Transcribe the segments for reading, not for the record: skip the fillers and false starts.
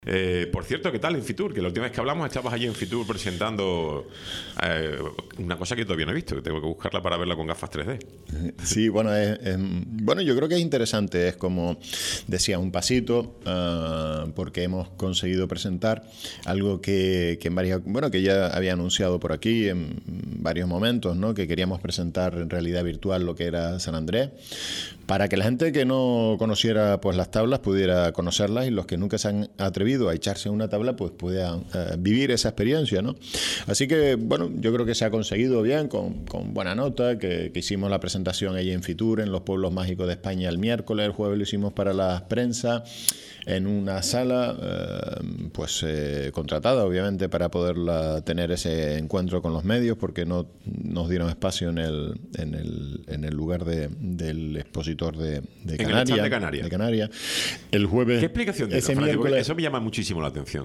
Por cierto, ¿qué tal en Fitur? Que la última vez que hablamos estabas allí en Fitur presentando una cosa que todavía no he visto, que tengo que buscarla para verla con gafas 3D. Sí, bueno, bueno, yo creo que es interesante, es como decía, un pasito, porque hemos conseguido presentar algo que que ya había anunciado por aquí en varios momentos, ¿no? Que queríamos presentar en realidad virtual lo que era San Andrés, para que la gente que no conociera pues las tablas pudiera conocerlas, y los que nunca se han atrevido a echarse en una tabla pues puedan vivir esa experiencia, ¿no? Así que, bueno, yo creo que se ha conseguido bien, con buena nota, que hicimos la presentación allí en Fitur, en los pueblos mágicos de España, el miércoles. El jueves lo hicimos para la prensa en una sala contratada, obviamente, para poder tener ese encuentro con los medios, porque no nos dieron espacio en el lugar del expositor de Canarias. El jueves. ¿Qué explicación de ese eso, miércoles? Eso me llama muchísimo la atención.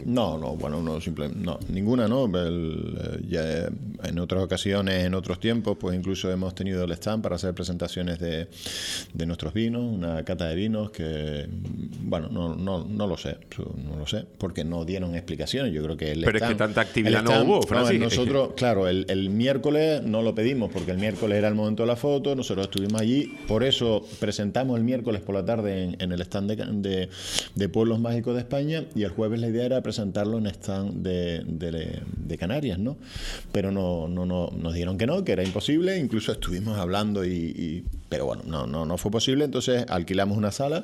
Ninguna, ¿no? Ya en otras ocasiones, en otros tiempos, pues incluso hemos tenido el stand para hacer presentaciones de nuestros vinos, una cata de vinos que, bueno, no lo sé, porque no dieron explicaciones. Yo creo que Pero es que tanta actividad no hubo, Francis. Nosotros, claro, el miércoles no lo pedimos, porque el miércoles era el momento de la foto, nosotros estuvimos allí, por eso presentamos el miércoles por la tarde en el stand de Pueblos Mágicos de España, y el jueves la idea era presentarlo en el stand de Canarias, ¿no? Pero no nos dijeron que era imposible, incluso estuvimos hablando pero bueno, no fue posible. Entonces alquilamos una sala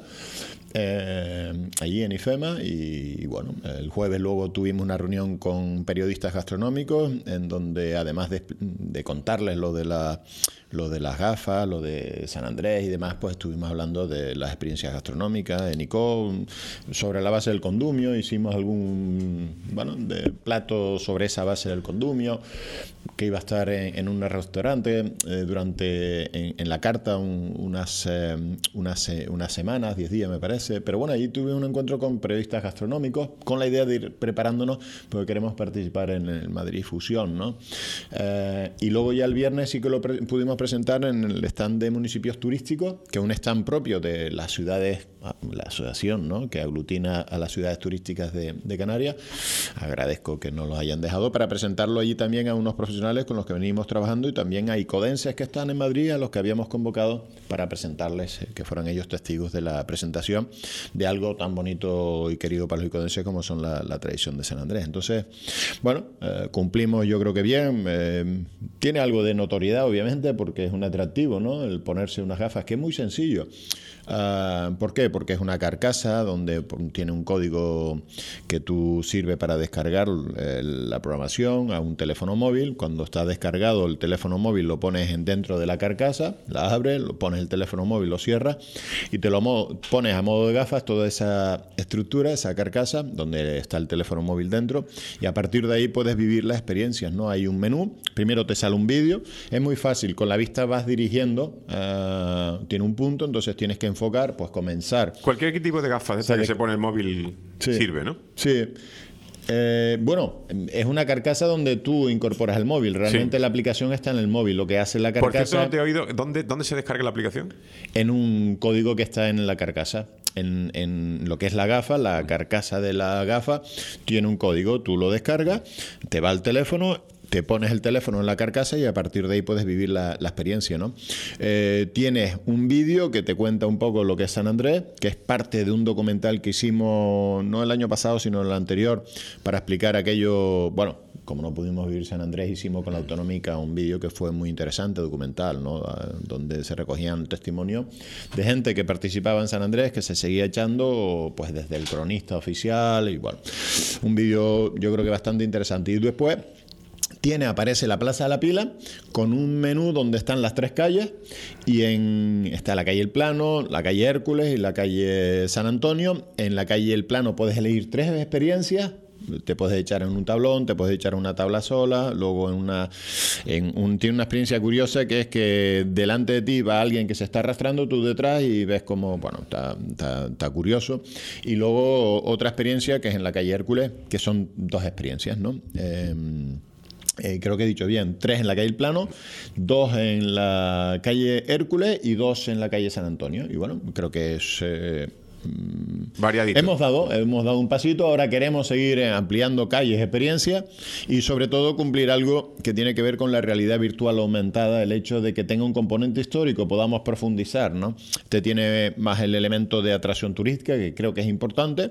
allí en IFEMA, y bueno, el jueves luego tuvimos una reunión con periodistas gastronómicos, en donde, además de contarles lo de las gafas, lo de San Andrés y demás, pues estuvimos hablando de las experiencias gastronómicas en ICO, sobre la base del condumio. Hicimos de plato sobre esa base del condumio, que iba a estar en un restaurante en la carta unas semanas, 10 días me parece. Pero bueno, allí tuve un encuentro con periodistas gastronómicos, con la idea de ir preparándonos, porque queremos participar en el Madrid Fusión, ¿no? Y luego ya el viernes sí que lo pudimos presentar en el stand de municipios turísticos, que es un stand propio de las ciudades, la asociación, ¿no?, que aglutina a las ciudades turísticas de Canarias. Agradezco que nos los hayan dejado para presentarlo allí también a unos profesionales con los que venimos trabajando, y también a icodenses que están en Madrid, a los que habíamos convocado para presentarles, que fueran ellos testigos de la presentación de algo tan bonito y querido para los icodenses como son la tradición de San Andrés. Entonces, bueno, cumplimos, yo creo que bien. Tiene algo de notoriedad, obviamente, porque es un atractivo, ¿no?, el ponerse unas gafas, que es muy sencillo. ¿Por qué? Porque es una carcasa donde tiene un código que tú sirve para descargar la programación a un teléfono móvil. Cuando está descargado el teléfono móvil, lo pones dentro de la carcasa, la abres, lo pones el teléfono móvil, lo cierras y te lo pones a modo de gafas, toda esa estructura, esa carcasa donde está el teléfono móvil dentro, y a partir de ahí puedes vivir las experiencias, ¿no? Hay un menú, primero te sale un vídeo, es muy fácil, con la vista vas dirigiendo, tiene un punto, entonces tienes que enfocar, pues comenzar. Cualquier tipo de gafas de esta que se pone el móvil sirve, ¿no? Sí. Bueno, es una carcasa donde tú incorporas el móvil. Realmente la aplicación está en el móvil. Lo que hace la carcasa... Por cierto, no te he oído. ¿Dónde se descarga la aplicación? En un código que está en la carcasa. En lo que es la gafa, la carcasa de la gafa tiene un código. Tú lo descargas, te va al teléfono, te pones el teléfono en la carcasa y a partir de ahí puedes vivir la experiencia, ¿no? Tienes un vídeo que te cuenta un poco lo que es San Andrés, que es parte de un documental que hicimos no el año pasado, sino el anterior, para explicar aquello. Bueno, como no pudimos vivir San Andrés, hicimos con la Autonómica un vídeo que fue muy interesante, documental, ¿no?, donde se recogían testimonios de gente que participaba en San Andrés, que se seguía echando, pues desde el cronista oficial, y bueno, un vídeo yo creo que bastante interesante. Y después aparece la Plaza de la Pila con un menú donde están las 3 calles, y está la calle El Plano, la calle Hércules y la calle San Antonio. En la calle El Plano puedes elegir 3 experiencias. Te puedes echar en un tablón, te puedes echar en una tabla sola, luego tiene una experiencia curiosa, que es que delante de ti va alguien que se está arrastrando, tú detrás, y ves como, bueno, está curioso. Y luego otra experiencia que es en la calle Hércules, que son 2 experiencias, ¿no? Creo que he dicho bien, 3 en la calle El Plano, 2 en la calle Hércules y 2 en la calle San Antonio. Y bueno, creo que es variadito. Hemos dado un pasito, ahora queremos seguir ampliando calles, experiencia y sobre todo cumplir algo que tiene que ver con la realidad virtual aumentada, el hecho de que tenga un componente histórico, podamos profundizar, ¿no? Este tiene más el elemento de atracción turística, que creo que es importante,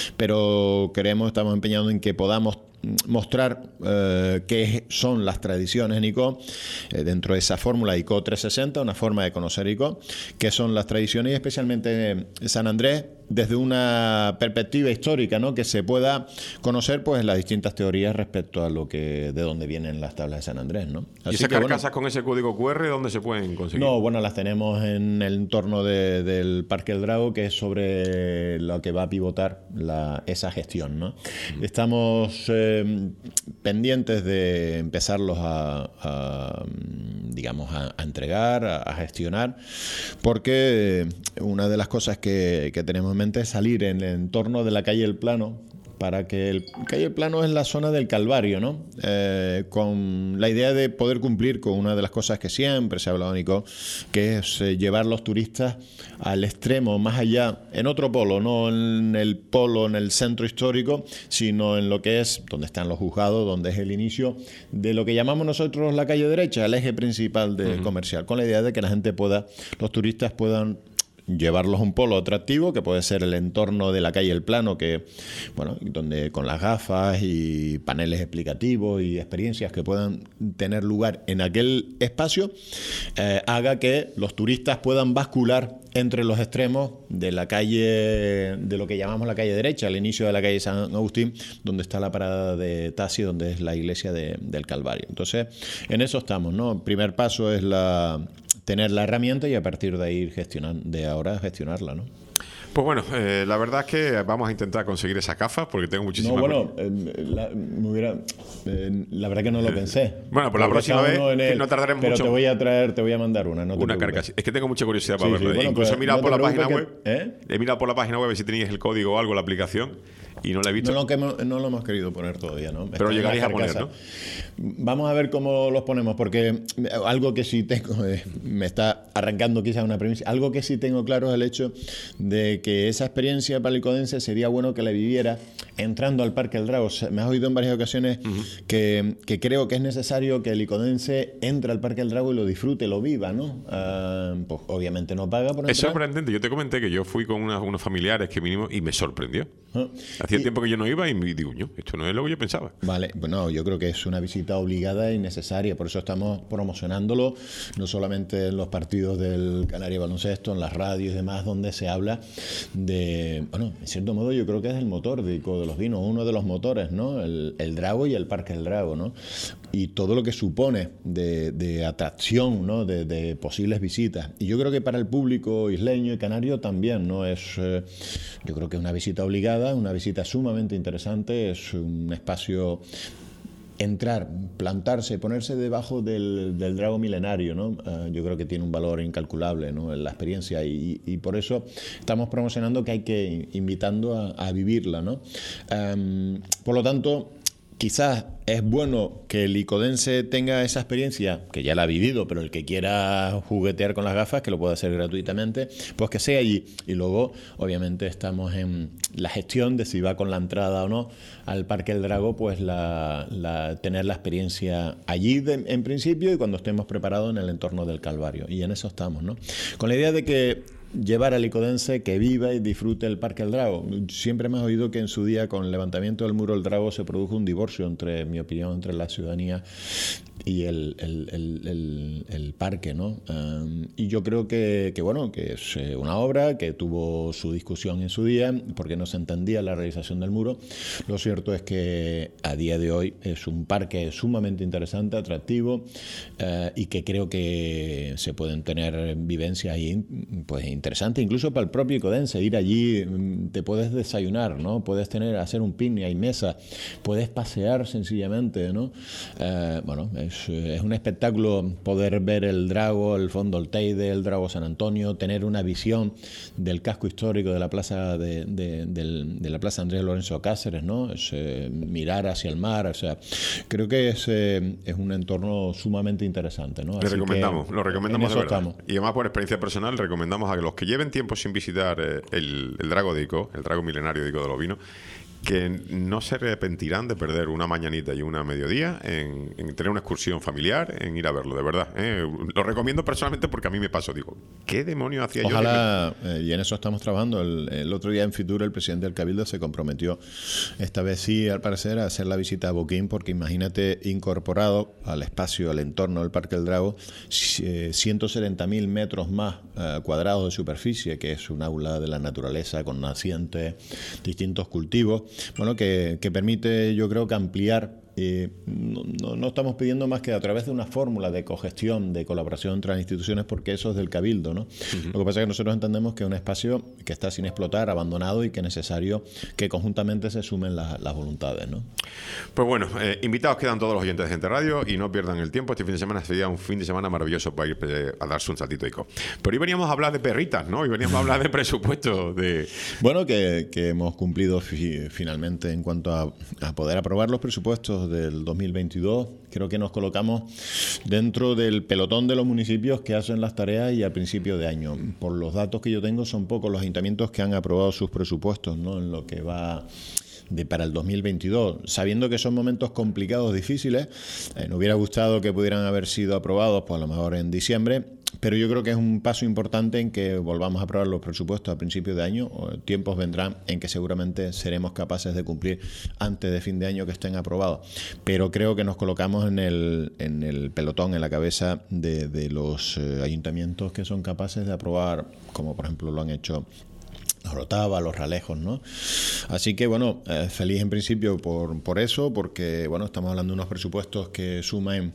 pero estamos empeñados en que podamos mostrar qué son las tradiciones en ICO dentro de esa fórmula ICO 360, una forma de conocer ICO, qué son las tradiciones y especialmente San Andrés desde una perspectiva histórica, ¿no? Que se pueda conocer pues las distintas teorías respecto a de dónde vienen las tablas de San Andrés, ¿no? Así ¿y esas carcasas con ese código QR dónde se pueden conseguir? No, bueno, las tenemos en el entorno del Parque El Drago, que es sobre lo que va a pivotar esa gestión, ¿no? Estamos pendientes de empezarlos a entregar, a gestionar, porque una de las cosas que tenemos en mente es salir en el entorno de la calle El Plano, para que calle El Plano es la zona del Calvario, ¿no? Con la idea de poder cumplir con una de las cosas que siempre se ha hablado, Nico, que es llevar los turistas al extremo, más allá, en otro polo, no en el centro histórico, sino en lo que es donde están los juzgados, donde es el inicio de lo que llamamos nosotros la calle derecha, el eje principal comercial, con la idea de que los turistas puedan llevarlos a un polo atractivo, que puede ser el entorno de la calle El Plano, que donde con las gafas y paneles explicativos y experiencias que puedan tener lugar en aquel espacio, haga que los turistas puedan bascular entre los extremos de la calle, de lo que llamamos la calle derecha, al inicio de la calle San Agustín, donde está la parada de taxi, donde es la iglesia del Calvario. Entonces, en eso estamos, ¿no? El primer paso es tener la herramienta y a partir de ahí gestionarla, ¿no? Pues bueno, la verdad es que vamos a intentar conseguir esas gafas porque tengo muchísimas... No, bueno, la verdad que no lo pensé. Bueno, pues la próxima vez no tardaremos mucho. Pero te voy a mandar una. No una carcasa. Es que tengo mucha curiosidad para verla. Bueno, incluso he mirado por la página web. He mirado por la página web si teníais el código o algo, la aplicación, y no la he visto. No lo hemos querido poner todavía, ¿no? Pero llegaréis a poner, ¿no? Vamos a ver cómo los ponemos, porque algo que sí tengo, me está arrancando quizás una premisa, algo que sí tengo claro es el hecho de que esa experiencia para el icodense sería bueno que la viviera entrando al Parque El Drago. Me has oído en varias ocasiones que creo que es necesario que el icodense entre al Parque El Drago y lo disfrute, lo viva, ¿no? Pues obviamente no paga por entrar. Es sorprendente. Yo te comenté que yo fui con unos familiares que vinimos y me sorprendió. Hacía tiempo que yo no iba y me digo, esto no es lo que yo pensaba. Vale, bueno, yo creo que es una visita obligada y necesaria, por eso estamos promocionándolo, no solamente en los partidos del Canario Baloncesto, en las radios y demás, donde se habla de, en cierto modo yo creo que es el motor de los Vinos, uno de los motores, ¿no? El Drago y el Parque El Drago, ¿no? Y todo lo que supone de atracción, ¿no? De posibles visitas. Y yo creo que para el público isleño y canario también, ¿no? Yo creo que es una visita obligada, una visita sumamente interesante, es un espacio... entrar, plantarse, ponerse debajo del Drago milenario, ¿no? Yo creo que tiene un valor incalculable, ¿no? En la experiencia y por eso estamos promocionando que hay que invitando a vivirla, ¿no? Por lo tanto, quizás es bueno que el icodense tenga esa experiencia, que ya la ha vivido, pero el que quiera juguetear con las gafas, que lo pueda hacer gratuitamente, pues que sea allí. Y luego, obviamente, estamos en la gestión de si va con la entrada o no al Parque El Drago, pues tener la experiencia allí en principio y cuando estemos preparados en el entorno del Calvario. Y en eso estamos, ¿no? Con la idea de que llevar al icodense que viva y disfrute el Parque El Drago. Siempre me has oído que en su día, con el levantamiento del muro del Drago, se produjo un divorcio, en mi opinión, entre la ciudadanía y el parque, ¿no? Y yo creo que es una obra que tuvo su discusión en su día, porque no se entendía la realización del muro. Lo cierto es que a día de hoy es un parque sumamente interesante, atractivo, y que creo que se pueden tener vivencias ahí, pues interesantes, incluso para el propio icodense. Ir allí, te puedes desayunar, ¿no? Puedes hacer un picnic, hay mesa, puedes pasear sencillamente, ¿no? Es un espectáculo poder ver el Drago, el fondo del Teide, el Drago San Antonio, tener una visión del casco histórico de la plaza de la plaza Andrés Lorenzo Cáceres, ¿no? Mirar hacia el mar, o sea, creo que es un entorno sumamente interesante, ¿no? Lo recomendamos de verdad. Y además, por experiencia personal, recomendamos a que los los que lleven tiempo sin visitar el Drago de Icó, el Drago milenario de Icó de los Vinos, que no se arrepentirán de perder una mañanita y una mediodía en tener una excursión familiar, en ir a verlo, de verdad. Lo recomiendo personalmente porque a mí me pasó. Digo, ¿qué demonios hacía yo? Ojalá, y en eso estamos trabajando. El otro día en Fitur el presidente del Cabildo se comprometió, esta vez sí, al parecer, a hacer la visita a Boquín, porque imagínate incorporado al espacio, al entorno del Parque del Drago, 170.000 metros más cuadrados de superficie, que es un aula de la naturaleza con nacientes, distintos cultivos. Bueno, que permite, yo creo, que ampliar. No estamos pidiendo más que a través de una fórmula de cogestión, de colaboración entre las instituciones, porque eso es del Cabildo, ¿no? Lo que pasa es que nosotros entendemos que es un espacio que está sin explotar, abandonado, y que es necesario que conjuntamente se sumen las voluntades, ¿no? Pues bueno, invitados quedan todos los oyentes de Gente Radio, y no pierdan el tiempo. Este fin de semana sería un fin de semana maravilloso para ir a darse un saltito Ico. Pero hoy veníamos a hablar de perritas, ¿no? Hoy veníamos a hablar de presupuesto. Bueno, que hemos cumplido finalmente en cuanto a poder aprobar los presupuestos del 2022. Creo que nos colocamos dentro del pelotón de los municipios que hacen las tareas y a principio de año. Por los datos que yo tengo, son pocos los ayuntamientos que han aprobado sus presupuestos, ¿no?, en lo que va para el 2022, sabiendo que son momentos complicados, difíciles. Nos hubiera gustado que pudieran haber sido aprobados, pues a lo mejor en diciembre, pero yo creo que es un paso importante en que volvamos a aprobar los presupuestos a principios de año. Tiempos vendrán en que seguramente seremos capaces de cumplir antes de fin de año que estén aprobados, pero creo que nos colocamos en el pelotón, en la cabeza de los ayuntamientos que son capaces de aprobar, como por ejemplo lo han hecho los Orotava, los Ralejos, ¿no? Así que, bueno, feliz en principio por eso, porque, bueno, estamos hablando de unos presupuestos que suben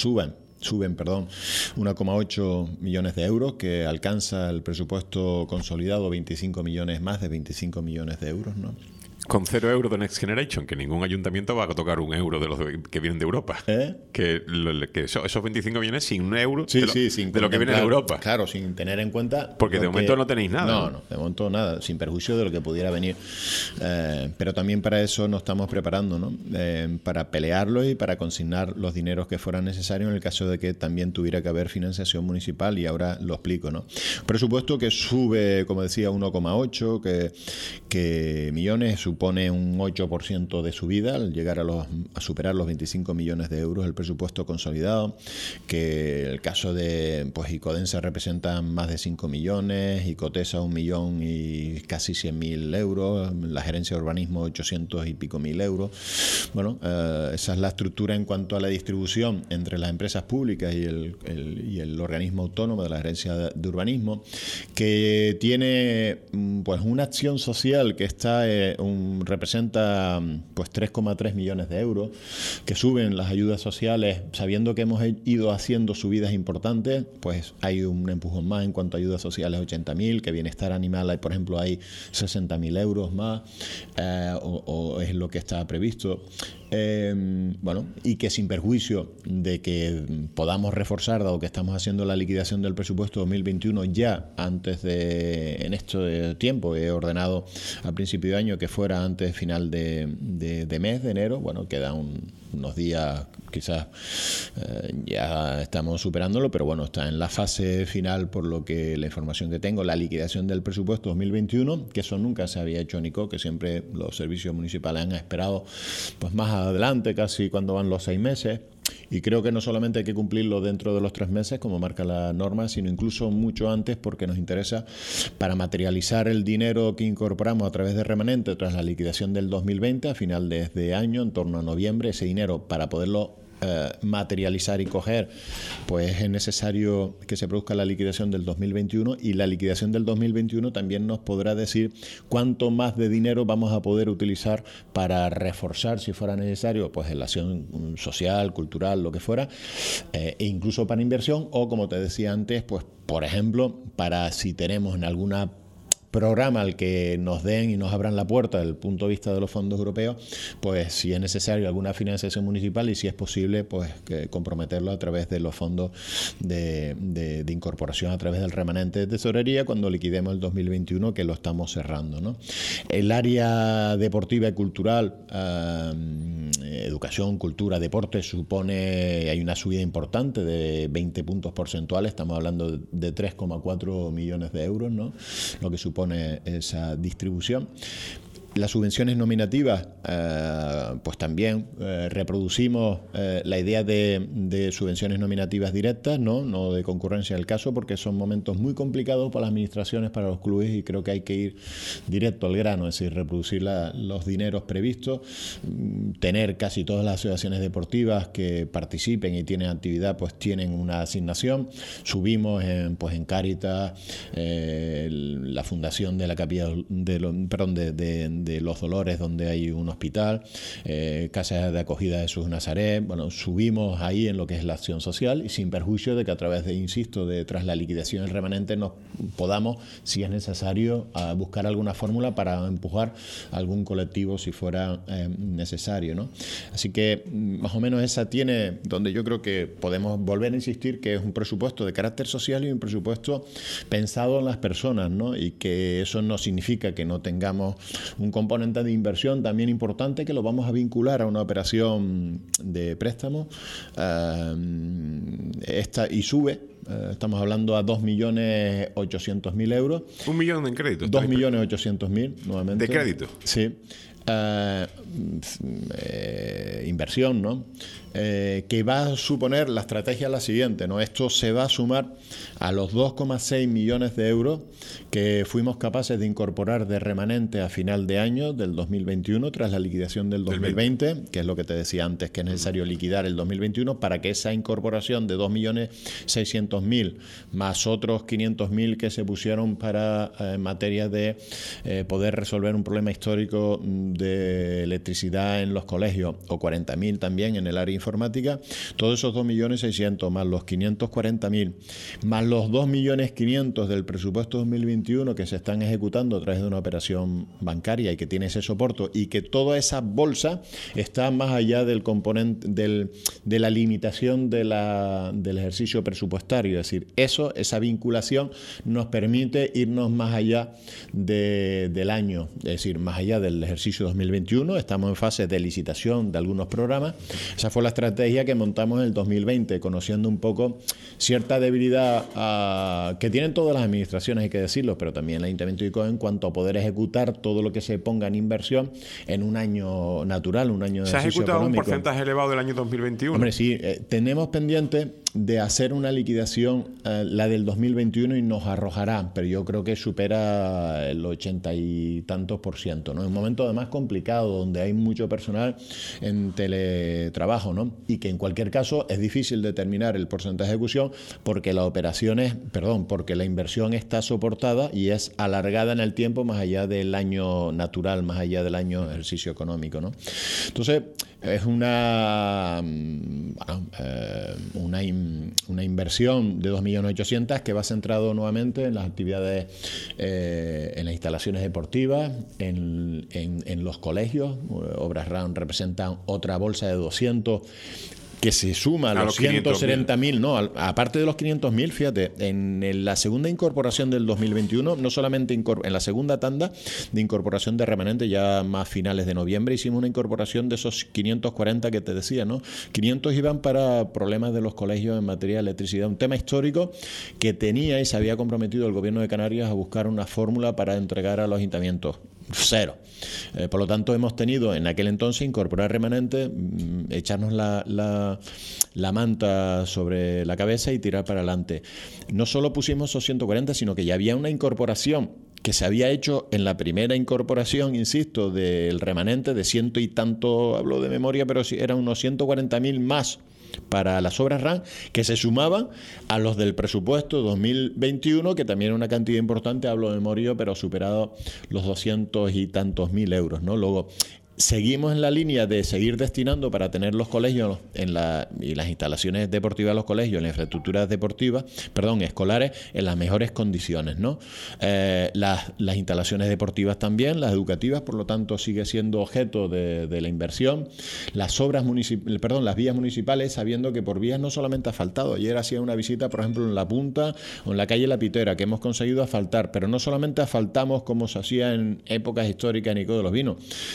1,8 millones de euros, que alcanza el presupuesto consolidado 25 millones, más de 25 millones de euros, ¿no? Con 0 euros de Next Generation, que ningún ayuntamiento va a tocar un euro de los que vienen de Europa. Que esos 25 millones sin un euro de lo que viene de Europa. Claro, sin tener en cuenta... Porque de momento no tenéis nada. No, de momento nada, sin perjuicio de lo que pudiera venir. Pero también para eso nos estamos preparando, ¿no? Para pelearlo y para consignar los dineros que fueran necesarios en el caso de que también tuviera que haber financiación municipal, y ahora lo explico, ¿no? Presupuesto que sube, como decía, 1,8 que millones, supone un 8% de subida al llegar a superar los 25 millones de euros el presupuesto consolidado, que el caso de Icodensa representa más de 5 millones, Icotesa 1 millón y casi 100.000 euros, la gerencia de urbanismo 800 y pico mil euros. Bueno, esa es la estructura en cuanto a la distribución entre las empresas públicas y el organismo autónomo de la gerencia de urbanismo, que tiene pues una acción social que está representa pues 3,3 millones de euros, que suben las ayudas sociales, sabiendo que hemos ido haciendo subidas importantes. Pues hay un empujón más en cuanto a ayudas sociales, 80.000, que bienestar animal, por ejemplo, hay 60.000 euros más, o es lo que estaba previsto. Bueno, y que sin perjuicio de que podamos reforzar, dado que estamos haciendo la liquidación del presupuesto 2021 ya antes en este tiempo, he ordenado al principio de año que fuera antes final de mes de enero. Bueno, quedan unos días, quizás ya estamos superándolo, pero bueno, está en la fase final, por lo que la información que tengo, la liquidación del presupuesto 2021, que eso nunca se había hecho en ICO, que siempre los servicios municipales han esperado pues más adelante, casi cuando van los 6 meses. Y creo que no solamente hay que cumplirlo dentro de los 3 meses, como marca la norma, sino incluso mucho antes, porque nos interesa para materializar el dinero que incorporamos a través de remanente tras la liquidación del 2020, a final de este año, en torno a noviembre. Ese dinero, para poderlo materializar y coger, pues es necesario que se produzca la liquidación del 2021, y la liquidación del 2021 también nos podrá decir cuánto más de dinero vamos a poder utilizar para reforzar, si fuera necesario, pues en la acción social, cultural, lo que fuera, e incluso para inversión, o como te decía antes, pues por ejemplo, para si tenemos en alguna programa al que nos den y nos abran la puerta desde el punto de vista de los fondos europeos, pues si es necesario alguna financiación municipal, y si es posible, pues comprometerlo a través de los fondos de incorporación a través del remanente de tesorería cuando liquidemos el 2021, que lo estamos cerrando, ¿no? El área deportiva y cultural educación, cultura, deporte, hay una subida importante de 20 puntos porcentuales, estamos hablando de 3,4 millones de euros, ¿no? Lo que supone esa distribución. Las subvenciones nominativas, pues también reproducimos la idea de subvenciones nominativas directas, no de concurrencia del caso, porque son momentos muy complicados para las administraciones, para los clubes, y creo que hay que ir directo al grano, es decir, reproducir los dineros previstos, tener casi todas las asociaciones deportivas que participen y tienen actividad, pues tienen una asignación. Subimos en Cáritas, la fundación de la Capilla de Los Dolores, donde hay un hospital, casas de acogida de Jesús Nazaret. Bueno, subimos ahí en lo que es la acción social, y sin perjuicio de que a través tras la liquidación del remanente, nos podamos, si es necesario, buscar alguna fórmula para empujar algún colectivo si fuera necesario, ¿no? Así que más o menos esa tiene, donde yo creo que podemos volver a insistir, que es un presupuesto de carácter social y un presupuesto pensado en las personas, ¿no? Y que eso no significa que no tengamos un componente de inversión también importante, que lo vamos a vincular a una operación de préstamo, y sube. Estamos hablando a 2.800.000 euros. ¿1 millón en crédito? 2.800.000, nuevamente. ¿De crédito? Sí. Inversión, ¿no? Que va a suponer, la estrategia es la siguiente, ¿no? Esto se va a sumar a los 2,6 millones de euros que fuimos capaces de incorporar de remanente a final de año del 2021, tras la liquidación del 2020, que es lo que te decía antes, que es necesario liquidar el 2021 para que esa incorporación de 2.600.000 más otros 500.000 que se pusieron para en materia de poder resolver un problema histórico de electricidad en los colegios, o 40.000 también en el área informática, todos esos 2.600.000 más los 540.000 más los 2.500.000 del presupuesto 2021 que se están ejecutando a través de una operación bancaria y que tiene ese soporte, y que toda esa bolsa está más allá del componente de la limitación del ejercicio presupuestario. Es decir, esa vinculación nos permite irnos más allá del año, es decir, más allá del ejercicio 2021. Estamos en fase de licitación de algunos programas. Esa fue la estrategia que montamos en el 2020, conociendo un poco cierta debilidad que tienen todas las administraciones, hay que decirlo, pero también el Ayuntamiento de Icoa, en cuanto a poder ejecutar todo lo que se ponga en inversión en un año natural, un año de ejercicio económico. ¿Se ha ejecutado un porcentaje elevado del año 2021? Hombre, sí, tenemos pendiente de hacer una liquidación, la del 2021, y nos arrojará, pero yo creo que supera el 80 y tantos %, ¿no? En un momento además complicado, donde hay mucho personal en teletrabajo, ¿no? Y que en cualquier caso es difícil determinar el porcentaje de ejecución, porque porque la inversión está soportada y es alargada en el tiempo, más allá del año natural, más allá del año de ejercicio económico, ¿no? Entonces, es una inversión de 2.800.000 que va centrado nuevamente en las actividades, en las instalaciones deportivas, en los colegios. Obras RAM representan otra bolsa de 200 que se suma a los 170.000, ¿no? Aparte de los 500.000, fíjate, en la segunda incorporación del 2021, no solamente en la segunda tanda de incorporación de remanente, ya más finales de noviembre, hicimos una incorporación de esos 540 que te decía, ¿no? 500 iban para problemas de los colegios en materia de electricidad, un tema histórico que tenía y se había comprometido el Gobierno de Canarias a buscar una fórmula para entregar a los ayuntamientos. Cero. Por lo tanto, hemos tenido en aquel entonces incorporar remanente, echarnos la manta sobre la cabeza y tirar para adelante. No solo pusimos esos 140, sino que ya había una incorporación que se había hecho en la primera incorporación, insisto, del remanente de ciento y tanto, hablo de memoria, pero sí, eran unos 140.000 más para las obras RAM, que se sumaban a los del presupuesto 2021, que también era una cantidad importante, hablo de memoria, pero superado los 200 y tantos mil euros, ¿no? Luego, seguimos en la línea de seguir destinando para tener los colegios y las instalaciones deportivas de los colegios, las infraestructuras escolares en las mejores condiciones, ¿no? Las instalaciones deportivas también, las educativas, por lo tanto, sigue siendo objeto de la inversión. Las vías municipales, sabiendo que por vías no solamente ha asfaltado. Ayer hacía una visita, por ejemplo, en La Punta o en la calle La Pitera, que hemos conseguido asfaltar, pero no solamente asfaltamos como se hacía en épocas históricas en Icoa de los Vinos.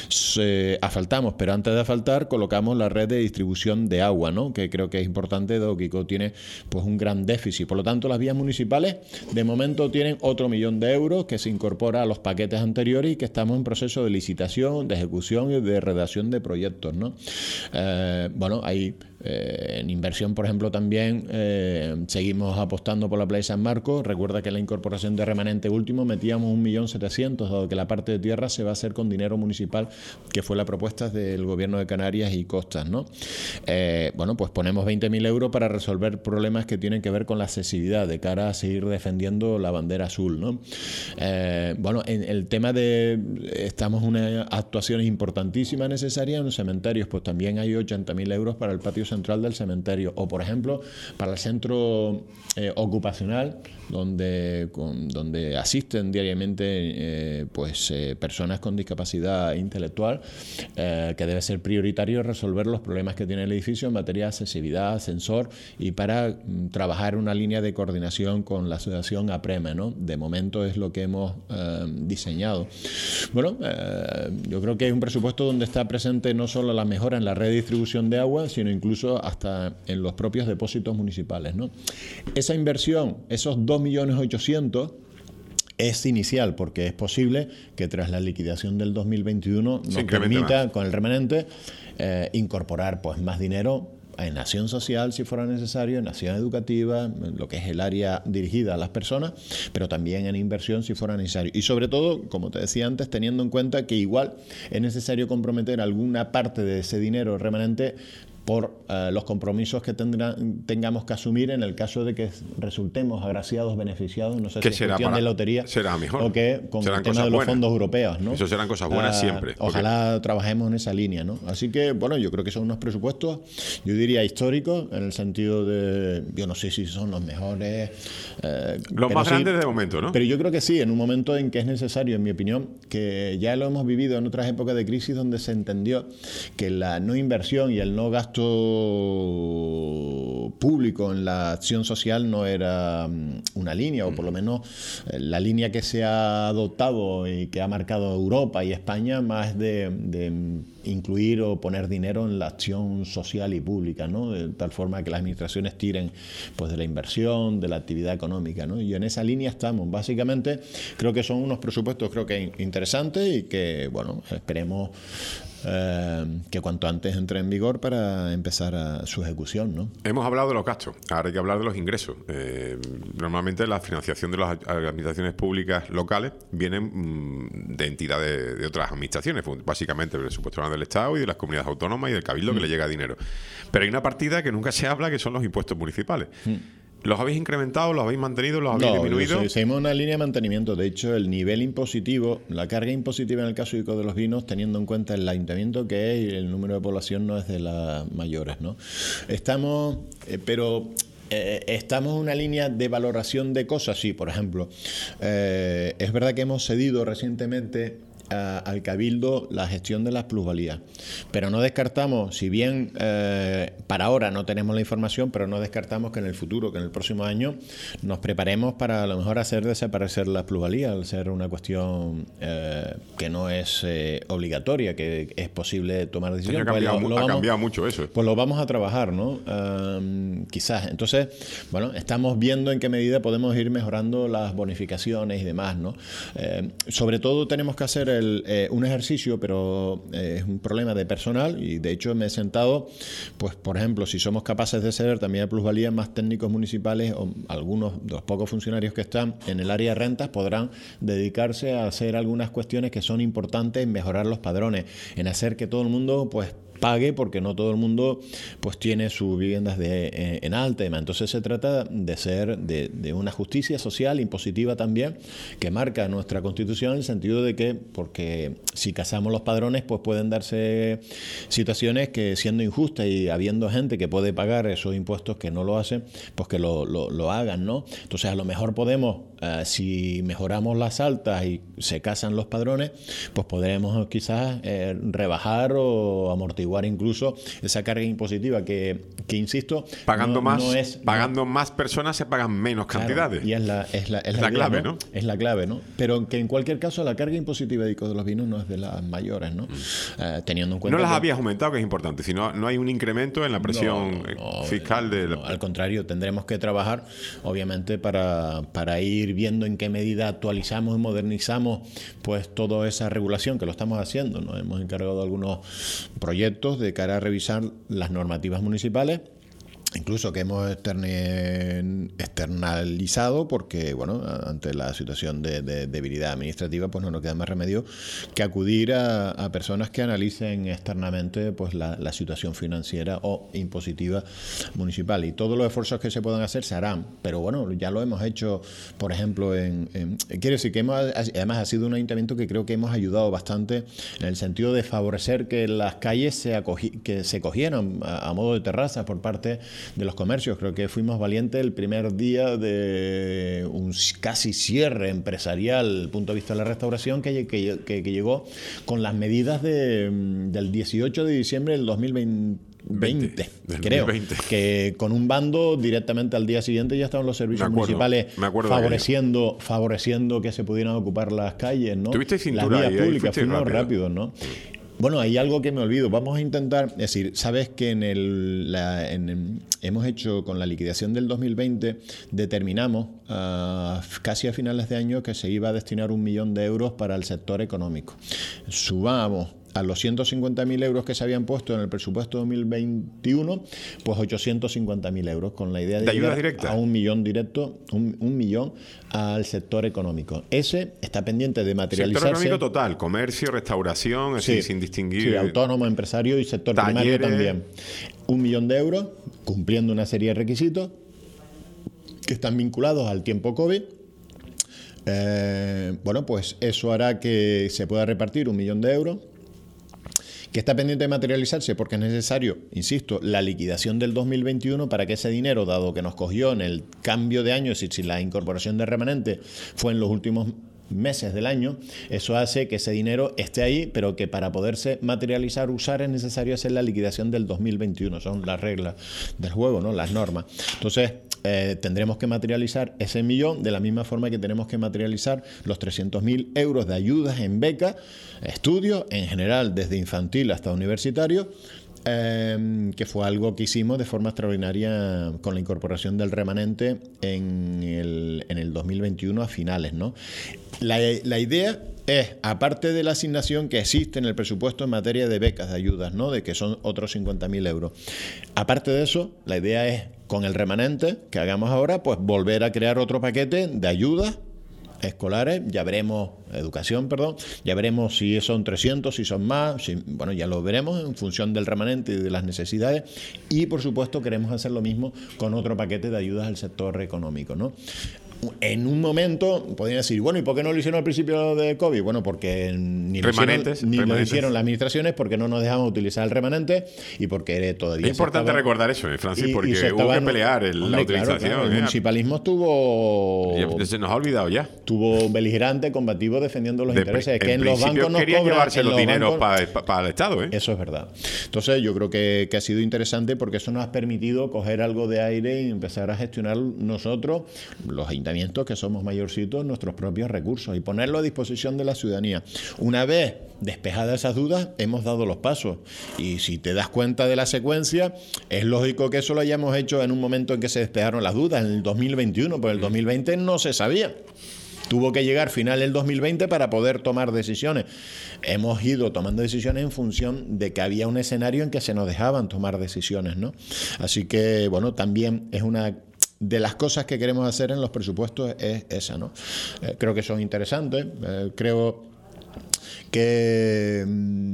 asfaltamos, pero antes de asfaltar colocamos la red de distribución de agua, ¿no? Que creo que es importante, dado que Icó tiene pues un gran déficit. Por lo tanto, las vías municipales de momento tienen otro 1 millón de euros que se incorpora a los paquetes anteriores y que estamos en proceso de licitación, de ejecución y de redacción de proyectos, ¿no? Hay en inversión, por ejemplo, también seguimos apostando por la playa de San Marcos. Recuerda que en la incorporación de remanente último metíamos 1.700.000, dado que la parte de tierra se va a hacer con dinero municipal, que fue la propuesta del Gobierno de Canarias y Costas, ¿no? Pues ponemos 20.000 euros para resolver problemas que tienen que ver con la accesibilidad, de cara a seguir defendiendo la bandera azul, ¿no? En el tema estamos en unas actuaciones importantísimas necesarias en los cementerios, pues también hay 80.000 euros para el patio central del cementerio, o por ejemplo para el centro ocupacional donde asisten diariamente personas con discapacidad intelectual, que debe ser prioritario resolver los problemas que tiene el edificio en materia de accesibilidad, ascensor, y para trabajar una línea de coordinación con la asociación APREME, ¿no? De momento es lo que hemos diseñado. Yo creo que es un presupuesto donde está presente no solo la mejora en la red de distribución de agua, sino incluso hasta en los propios depósitos municipales, ¿no? Esa inversión, esos 2.800.000, es inicial, porque es posible que tras la liquidación del 2021 nos permita, con el remanente, incorporar pues más dinero en acción social si fuera necesario, en acción educativa, en lo que es el área dirigida a las personas, pero también en inversión si fuera necesario. Y sobre todo, como te decía antes, teniendo en cuenta que igual es necesario comprometer alguna parte de ese dinero remanente por los compromisos que tengamos que asumir en el caso de que resultemos agraciados, beneficiados, no sé si es cuestión de lotería será mejor, o que con el tema de los fondos europeos, ¿no? Eso serán cosas buenas siempre. Ojalá trabajemos en esa línea, ¿no? Así que, yo creo que son unos presupuestos, yo diría históricos, en el sentido de, yo no sé si son los mejores. Los más grandes de momento, ¿no? Pero yo creo que sí, en un momento en que es necesario, en mi opinión, que ya lo hemos vivido en otras épocas de crisis donde se entendió que la no inversión y el no gasto público en la acción social no era una línea, o por lo menos la línea que se ha adoptado y que ha marcado Europa y España, más de incluir o poner dinero en la acción social y pública, ¿no? De tal forma que las administraciones tiren pues de la inversión, de la actividad económica, ¿no? Y en esa línea estamos. Básicamente creo que son unos presupuestos interesantes y que, esperemos que cuanto antes entre en vigor para empezar su ejecución, ¿no? Hemos hablado de los gastos, ahora hay que hablar de los ingresos. Normalmente la financiación de las administraciones públicas locales vienen de entidades de otras administraciones, básicamente del presupuesto del Estado y de las comunidades autónomas y del Cabildo, que le llega dinero. Pero hay una partida que nunca se habla, que son los impuestos municipales. ¿Los habéis incrementado, los habéis mantenido, los habéis disminuido? Seguimos una línea de mantenimiento. De hecho, el nivel impositivo, la carga impositiva en el caso de Icó de los Vinos, teniendo en cuenta el ayuntamiento que es y el número de población, no es de las mayores, ¿no? Estamos en una línea de valoración de cosas, sí, por ejemplo. Es verdad que hemos cedido recientemente al Cabildo la gestión de las plusvalías, pero no descartamos, si bien para ahora no tenemos la información, pero no descartamos que en el futuro, que en el próximo año nos preparemos para a lo mejor hacer desaparecer las plusvalías, al ser una cuestión que no es obligatoria, que es posible tomar decisiones. Ha cambiado mucho eso. Pues lo vamos a trabajar, ¿no? Quizás. Entonces, estamos viendo en qué medida podemos ir mejorando las bonificaciones y demás, ¿no? Sobre todo tenemos que hacer un ejercicio, pero es un problema de personal, y de hecho me he sentado, pues por ejemplo, si somos capaces de ceder también a plusvalía, más técnicos municipales o algunos de los pocos funcionarios que están en el área de rentas podrán dedicarse a hacer algunas cuestiones que son importantes en mejorar los padrones, en hacer que todo el mundo pues pague, porque no todo el mundo pues tiene sus viviendas en alta. Entonces se trata de ser de una justicia social impositiva también, que marca nuestra Constitución, en el sentido de que, porque si casamos los padrones, pues pueden darse situaciones que, siendo injustas y habiendo gente que puede pagar esos impuestos que no lo hacen, pues que lo hagan, ¿no? Entonces a lo mejor podemos si mejoramos las altas y se casan los padrones, pues podremos quizás rebajar o amortiguar incluso esa carga impositiva que insisto, pagando más personas se pagan menos cantidades. Y es la clave, ¿no? Es la clave, ¿no? Pero que en cualquier caso la carga impositiva de los vinos no es de las mayores, ¿no? Teniendo en cuenta no las habías aumentado, que es importante, si no hay un incremento en la presión fiscal al contrario, tendremos que trabajar obviamente para ir viendo en qué medida actualizamos y modernizamos pues toda esa regulación, que lo estamos haciendo, ¿no? Hemos encargado algunos proyectos de cara a revisar las normativas municipales, incluso que hemos externalizado, porque bueno, ante la situación de debilidad administrativa, pues no nos queda más remedio que acudir a personas que analicen externamente pues la situación financiera o impositiva municipal, y todos los esfuerzos que se puedan hacer se harán, pero bueno, ya lo hemos hecho, por ejemplo, quiere decir que además ha sido un ayuntamiento que creo que hemos ayudado bastante en el sentido de favorecer que las calles se cogieran a modo de terrazas por parte de los comercios. Creo que fuimos valientes el primer día de un casi cierre empresarial desde el punto de vista de la restauración que llegó con las medidas del 18 de diciembre del 2020, creo, que con un bando directamente al día siguiente ya estaban los servicios municipales favoreciendo que se pudieran ocupar las calles, ¿no? ¿Tuviste cintura las vías ahí, públicas, fuimos rápidos, ¿no? Bueno, hay algo que me olvido. Vamos a intentar, es decir, sabes que hemos hecho con la liquidación del 2020, determinamos casi a finales de año que se iba a destinar 1 millón de euros para el sector económico. Subamos a los 150.000 euros que se habían puesto en el presupuesto 2021, pues 850.000 euros, con la idea de ayuda llegar directa a 1 millón directo, un millón al sector económico. Ese está pendiente de materializarse. Sector económico total, comercio, restauración, así, sin distinguir. Sí, autónomo, empresario y sector talleres, primario también. 1 millón de euros, cumpliendo una serie de requisitos que están vinculados al tiempo COVID. Bueno, pues eso hará que se pueda repartir 1 millón de euros, que está pendiente de materializarse porque es necesario, insisto, la liquidación del 2021 para que ese dinero, dado que nos cogió en el cambio de año, es decir, si la incorporación de remanente fue en los últimos meses del año, eso hace que ese dinero esté ahí, pero que para poderse materializar, usar, es necesario hacer la liquidación del 2021. Son las reglas del juego, ¿no? Las normas. Entonces, tendremos que materializar ese millón de la misma forma que tenemos que materializar los 300.000 euros de ayudas en beca, estudios, en general, desde infantil hasta universitario, que fue algo que hicimos de forma extraordinaria con la incorporación del remanente en el 2021 a finales, ¿no? La idea es, aparte de la asignación que existe en el presupuesto en materia de becas, de ayudas, ¿no? De que son otros 50.000 euros. Aparte de eso, la idea es, con el remanente que hagamos ahora, pues volver a crear otro paquete de ayudas escolares, ya veremos, ya veremos si son 300, si son más, bueno, ya lo veremos en función del remanente y de las necesidades, y por supuesto queremos hacer lo mismo con otro paquete de ayudas al sector económico, ¿no? En un momento podrían decir, bueno, ¿y por qué no lo hicieron al principio de COVID? Bueno, porque ni lo hicieron las administraciones, porque no nos dejamos utilizar el remanente y porque todavía... Es importante recordar eso, Francis, porque hubo que pelear la utilización. Claro, el municipalismo estuvo... Se nos ha olvidado ya. Estuvo beligerante, combativo, defendiendo los intereses. Que en los bancos nos querían cobran, llevarse los dineros para el Estado. Eso es verdad. Entonces yo creo que ha sido interesante porque eso nos ha permitido coger algo de aire y empezar a gestionar nosotros, los ayuntamientos, que somos mayorcitos, nuestros propios recursos y ponerlo a disposición de la ciudadanía. Una vez despejadas esas dudas, hemos dado los pasos. Y si te das cuenta de la secuencia, es lógico que eso lo hayamos hecho en un momento en que se despejaron las dudas, en el 2021, porque el 2020 no se sabía. Tuvo que llegar final del 2020 para poder tomar decisiones. Hemos ido tomando decisiones en función de que había un escenario en que se nos dejaban tomar decisiones, ¿no? Así que, bueno, también es una de las cosas que queremos hacer en los presupuestos es esa, ¿no? Creo que son interesantes, creo que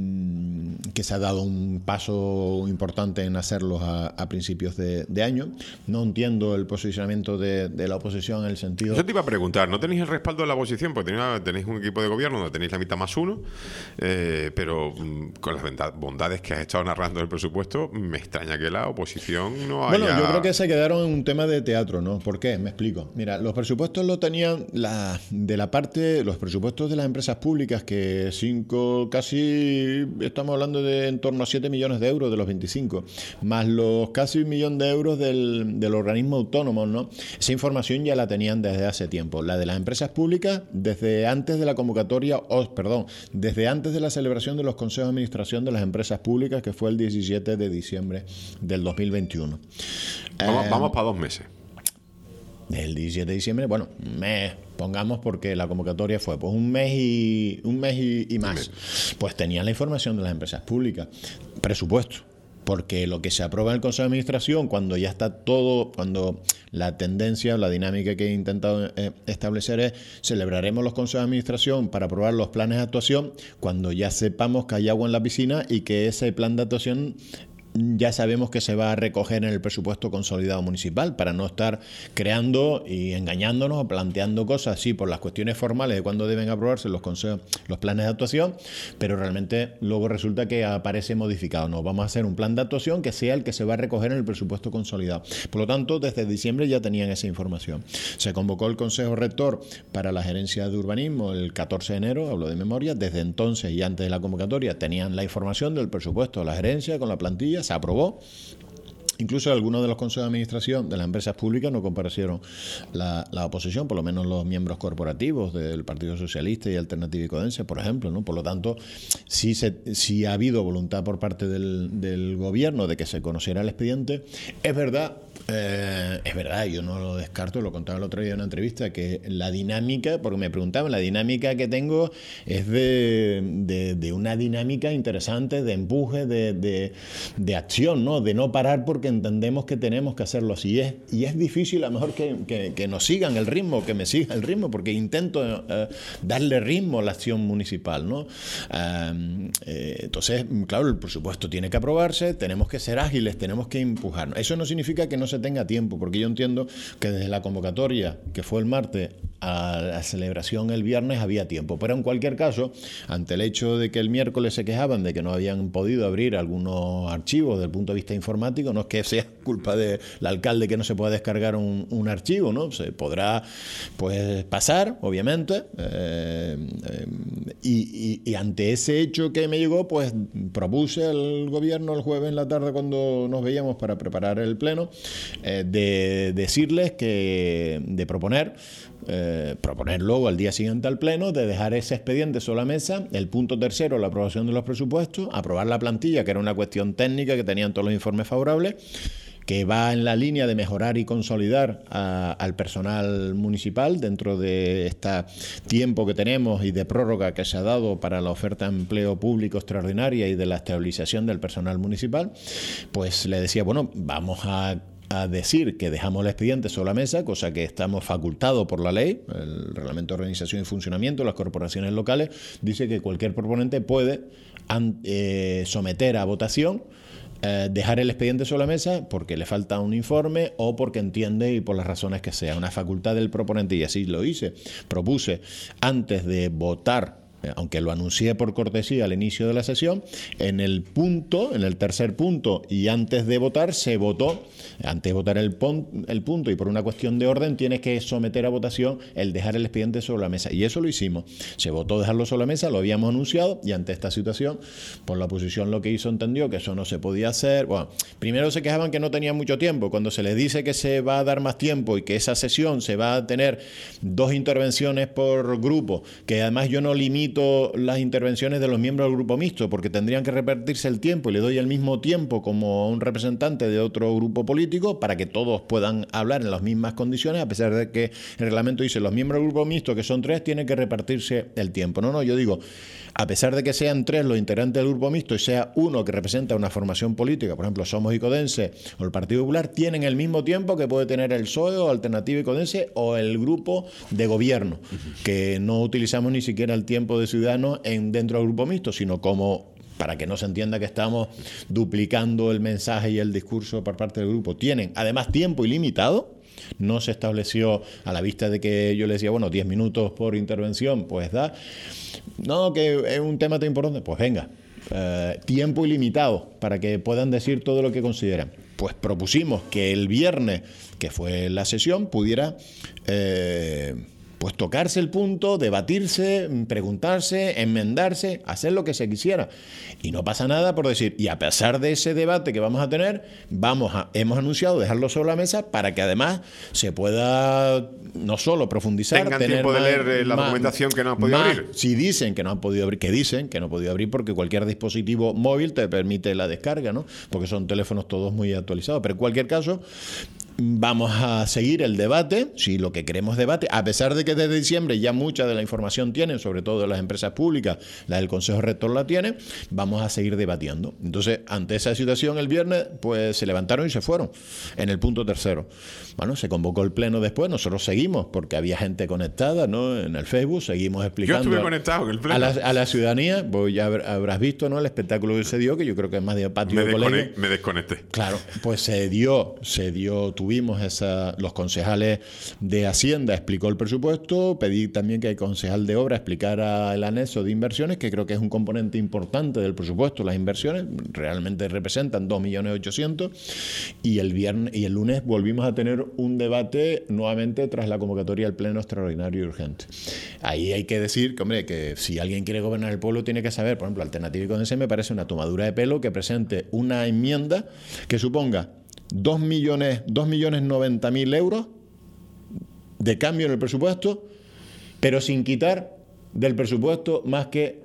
se ha dado un paso importante en hacerlos a principios de año. No entiendo el posicionamiento de la oposición en el sentido... Yo te iba a preguntar, ¿no tenéis el respaldo de la oposición? Porque tenéis un equipo de gobierno donde tenéis la mitad más uno, pero con las bondades que has estado narrando del presupuesto, me extraña que la oposición no haya... Bueno, yo creo que se quedaron en un tema de teatro, ¿no? ¿Por qué? Me explico. Mira, los presupuestos lo tenían los presupuestos de las empresas públicas, que estamos hablando de en torno a 7 millones de euros de los 25, más los casi 1 millón de euros del organismo autónomo, ¿no? Esa información ya la tenían desde hace tiempo. La de las empresas públicas, desde antes de la convocatoria, desde antes de la celebración de los consejos de administración de las empresas públicas, que fue el 17 de diciembre del 2021. Vamos para 2 meses. El 17 de diciembre, bueno, un mes, pongamos, porque la convocatoria fue pues un mes y más. Pues tenían la información de las empresas públicas. Presupuesto. Porque lo que se aprueba en el Consejo de Administración, cuando ya está todo, cuando la tendencia, la dinámica que he intentado establecer es: celebraremos los consejos de administración para aprobar los planes de actuación cuando ya sepamos que hay agua en la piscina y que ese plan de actuación ya sabemos que se va a recoger en el presupuesto consolidado municipal, para no estar creando y engañándonos o planteando cosas así por las cuestiones formales de cuándo deben aprobarse los planes de actuación, pero realmente luego resulta que aparece modificado. No, vamos a hacer un plan de actuación que sea el que se va a recoger en el presupuesto consolidado. Por lo tanto, desde diciembre ya tenían esa información. Se convocó el Consejo Rector para la gerencia de urbanismo el 14 de enero, hablo de memoria. Desde entonces y antes de la convocatoria tenían la información del presupuesto de la gerencia con la plantilla. Se aprobó. Incluso algunos de los consejos de administración de las empresas públicas no comparecieron la oposición, por lo menos los miembros corporativos del Partido Socialista y Alternativa Icodense, por ejemplo, ¿no? Por lo tanto, sí ha habido voluntad por parte del gobierno de que se conociera el expediente. Es verdad, yo no lo descarto, lo contaba el otro día en una entrevista, que la dinámica, porque me preguntaban, la dinámica que tengo es de una dinámica interesante, de empuje, de acción, ¿no? De no parar porque entendemos que tenemos que hacerlo así. Y es difícil a lo mejor que nos sigan el ritmo, que me siga el ritmo, porque intento darle ritmo a la acción municipal, ¿no? Entonces, claro, el presupuesto tiene que aprobarse, tenemos que ser ágiles, tenemos que empujar. Eso no significa que no se tenga tiempo, porque yo entiendo que desde la convocatoria, que fue el martes, a la celebración el viernes había tiempo. Pero en cualquier caso, ante el hecho de que el miércoles se quejaban de que no habían podido abrir algunos archivos desde el punto de vista informático, no es que sea culpa del alcalde que no se pueda descargar un archivo, ¿no? Se podrá pues pasar, obviamente, y ante ese hecho que me llegó, pues propuse al gobierno el jueves en la tarde, cuando nos veíamos para preparar el pleno, de decirles de proponer luego al día siguiente al pleno, de dejar ese expediente sobre la mesa. El punto tercero, la aprobación de los presupuestos, aprobar la plantilla, que era una cuestión técnica, que tenían todos los informes favorables, que va en la línea de mejorar y consolidar al personal municipal dentro de este tiempo que tenemos y de prórroga que se ha dado para la oferta de empleo público extraordinaria y de la estabilización del personal municipal. Pues le decía, bueno, vamos a decir que dejamos el expediente sobre la mesa, cosa que estamos facultados por la ley. El Reglamento de Organización y Funcionamiento de las corporaciones locales dice que cualquier proponente puede someter a votación, dejar el expediente sobre la mesa porque le falta un informe o porque entiende, y por las razones que sea, una facultad del proponente, y así lo hice. Propuse, antes de votar, aunque lo anuncié por cortesía al inicio de la sesión, en el tercer punto, y antes de votar, se votó. Antes de votar el punto, y por una cuestión de orden, tienes que someter a votación el dejar el expediente sobre la mesa. Y eso lo hicimos. Se votó dejarlo sobre la mesa, lo habíamos anunciado, y ante esta situación, por la oposición lo que hizo, entendió que eso no se podía hacer. Bueno, primero se quejaban que no tenían mucho tiempo. Cuando se les dice que se va a dar más tiempo y que esa sesión se va a tener 2 intervenciones por grupo, que además yo no limito las intervenciones de los miembros del grupo mixto, porque tendrían que repartirse el tiempo, y le doy el mismo tiempo como a un representante de otro grupo político, para que todos puedan hablar en las mismas condiciones, a pesar de que el reglamento dice los miembros del grupo mixto, que son 3, tienen que repartirse el tiempo. No, yo digo, a pesar de que sean 3 los integrantes del grupo mixto y sea uno que representa una formación política, por ejemplo, Somos Icodense o el Partido Popular, tienen el mismo tiempo que puede tener el PSOE o Alternativa Icodense o el grupo de gobierno, que no utilizamos ni siquiera el tiempo grupo de ciudadanos dentro del grupo mixto, sino como, para que no se entienda que estamos duplicando el mensaje y el discurso por parte del grupo, tienen además tiempo ilimitado. No se estableció a la vista de que yo le decía, bueno, 10 minutos por intervención, pues da. No, que es un tema tan importante, pues venga. Tiempo ilimitado para que puedan decir todo lo que consideran. Pues propusimos que el viernes, que fue la sesión, pudiera pues tocarse el punto, debatirse, preguntarse, enmendarse, hacer lo que se quisiera. Y no pasa nada por decir, y a pesar de ese debate que vamos a tener, hemos anunciado dejarlo sobre la mesa para que además se pueda no solo profundizar, tengan tener tiempo de leer la documentación que no han podido abrir. Si dicen que no han podido abrir, que dicen que no han podido abrir porque cualquier dispositivo móvil te permite la descarga, ¿no? Porque son teléfonos todos muy actualizados. Pero en cualquier caso, vamos a seguir el debate, si lo que queremos es debate, a pesar de que desde diciembre ya mucha de la información tienen, sobre todo las empresas públicas, la del Consejo Rector la tiene, vamos a seguir debatiendo. Entonces, ante esa situación el viernes, pues se levantaron y se fueron en el punto tercero. Bueno, se convocó el pleno después, nosotros seguimos, porque había gente conectada, ¿no? En el Facebook, seguimos explicando. Yo estuve conectado en el pleno. A la ciudadanía, pues ya habrás visto, ¿no? El espectáculo que se dio, que yo creo que es más de patio de colegio. Me desconecté. Claro, pues se dio, tuvimos los concejales de Hacienda explicó el presupuesto, pedí también que el concejal de Obra explicara el anexo de inversiones, que creo que es un componente importante del presupuesto, las inversiones, realmente representan 2.800.000, y el lunes volvimos a tener un debate nuevamente tras la convocatoria del Pleno Extraordinario y Urgente. Ahí hay que decir que, hombre, que si alguien quiere gobernar el pueblo tiene que saber, por ejemplo, Alternativa y Condense me parece una tomadura de pelo que presente una enmienda que suponga 2.090.000 euros de cambio en el presupuesto, pero sin quitar del presupuesto más que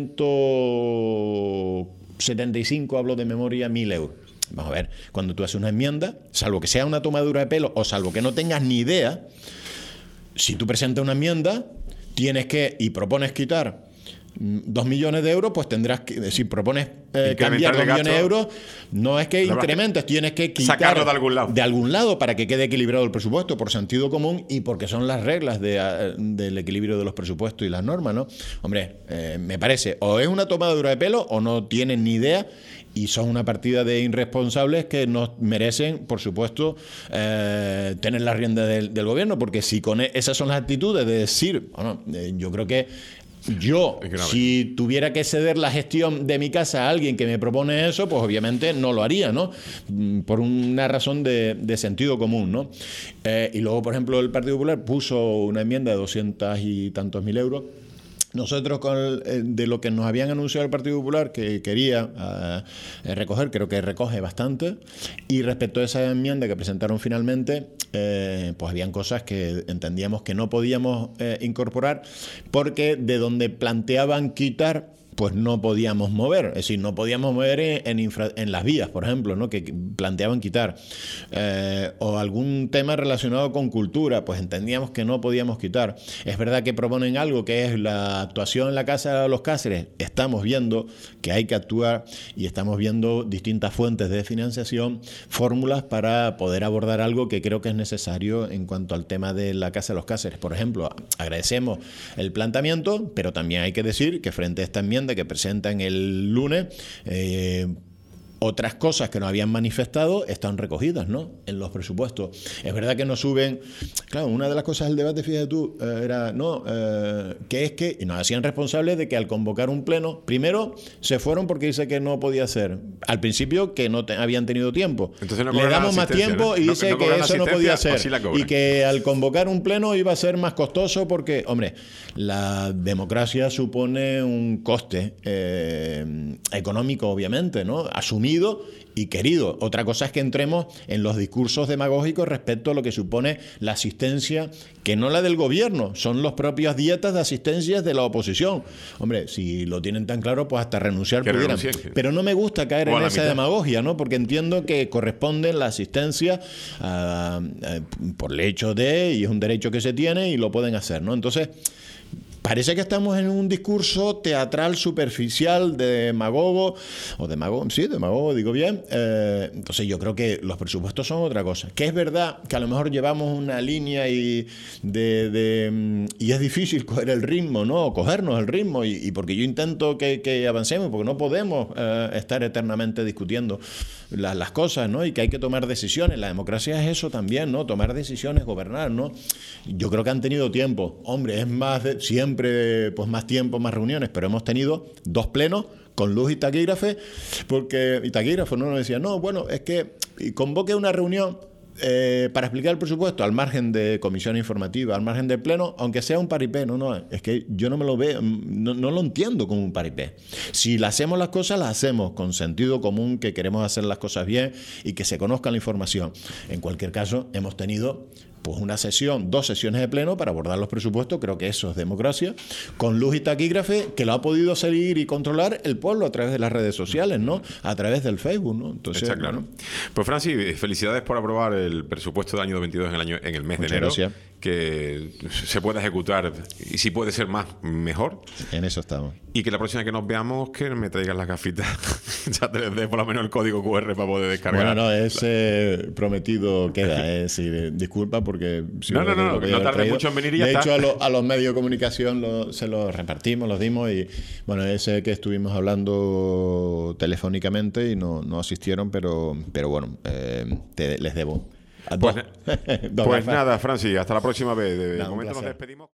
175, hablo de memoria, 1.000 euros. Vamos a ver, cuando tú haces una enmienda, salvo que sea una tomadura de pelo o salvo que no tengas ni idea, si tú presentas una enmienda, tienes que, y propones quitar 2 millones de euros, pues tendrás que, si propones cambiar 2 millones de euros, no es que incrementes, tienes que quitar sacarlo de algún lado para que quede equilibrado el presupuesto por sentido común y porque son las reglas del equilibrio de los presupuestos y las normas, ¿no? Hombre, me parece, o es una tomadura de pelo o no tienen ni idea y son una partida de irresponsables que nos merecen, por supuesto, tener la rienda del gobierno, porque si con esas son las actitudes de decir, bueno, yo creo que si tuviera que ceder la gestión de mi casa a alguien que me propone eso, pues obviamente no lo haría, ¿no? Por una razón de sentido común, ¿no? Y luego, por ejemplo, el Partido Popular puso una enmienda de 200 y tantos mil euros. Nosotros, de lo que nos habían anunciado el Partido Popular, que quería recoger, creo que recoge bastante. Y respecto a esa enmienda que presentaron finalmente, pues habían cosas que entendíamos que no podíamos incorporar, porque de donde planteaban quitar, pues no podíamos mover. Es decir, no podíamos mover en las vías, por ejemplo, ¿no? Que planteaban quitar. O algún tema relacionado con cultura, pues entendíamos que no podíamos quitar. Es verdad que proponen algo que es la actuación en la Casa de los Cáceres. Estamos viendo que hay que actuar y estamos viendo distintas fuentes de financiación, fórmulas para poder abordar algo que creo que es necesario en cuanto al tema de la Casa de los Cáceres. Por ejemplo, agradecemos el planteamiento, pero también hay que decir que frente a esta enmienda que presentan el lunes, otras cosas que nos habían manifestado están recogidas, ¿no?, en los presupuestos. Es verdad que no suben. Claro, una de las cosas del debate, fíjate tú, era que es que nos hacían responsables de que al convocar un pleno, primero se fueron porque dice que no podía ser. Al principio que no habían tenido tiempo. Entonces le damos más tiempo, ¿no? Y dice que eso no podía ser. Y que al convocar un pleno iba a ser más costoso porque, hombre, la democracia supone un coste económico, obviamente, ¿no?, asumido y querido. Otra cosa es que entremos en los discursos demagógicos respecto a lo que supone la asistencia, que no la del gobierno, son las propias dietas de asistencias de la oposición. Por si lo tienen tan claro, pues hasta renunciar pudieran. Pero no me gusta caer en esa demagogia, ¿no?, porque entiendo que corresponde la asistencia por el hecho de, y es un derecho que se tiene y lo pueden hacer, ¿no? Entonces, parece que estamos en un discurso teatral superficial de demagogo, demagogo, digo bien. Entonces yo creo que los presupuestos son otra cosa. Que es verdad que a lo mejor llevamos una línea y es difícil coger el ritmo, ¿no? Cogernos el ritmo, y porque yo intento que avancemos, porque no podemos estar eternamente discutiendo las cosas, ¿no? Y que hay que tomar decisiones. La democracia es eso también, ¿no? Tomar decisiones, gobernar, ¿no? Yo creo que han tenido tiempo. Hombre, es siempre pues más tiempo, más reuniones, pero hemos tenido 2 plenos con luz y taquígrafo, ¿no? Nos decía, no, bueno, es que convoque una reunión para explicar el presupuesto al margen de comisión informativa, al margen del pleno, aunque sea un paripé. No, es que yo no me lo veo, no lo entiendo como un paripé. Si hacemos las cosas, las hacemos con sentido común, que queremos hacer las cosas bien y que se conozca la información. En cualquier caso, hemos tenido pues 2 sesiones de pleno para abordar los presupuestos. Creo que eso es democracia, con luz y taquígrafo, que lo ha podido seguir y controlar el pueblo a través de las redes sociales, ¿no? A través del Facebook, ¿no? Entonces, está claro. Bueno. Pues Francis, felicidades por aprobar el presupuesto del año 22 en el mes de enero. Gracias. Que se pueda ejecutar, y si puede ser más, mejor. En eso estamos. Y que la próxima que nos veamos, que me traigas las gafitas, ya te les dé por lo menos el código QR para poder descargar. Bueno, no, ese prometido queda, sí, disculpa porque... No tardes mucho en venir y ya está. De hecho, a los medios de comunicación se los repartimos, los dimos, y bueno, ese que estuvimos hablando telefónicamente y no asistieron, pero bueno, les debo. Pues nada, Francis, hasta la próxima vez. De momento nos despedimos.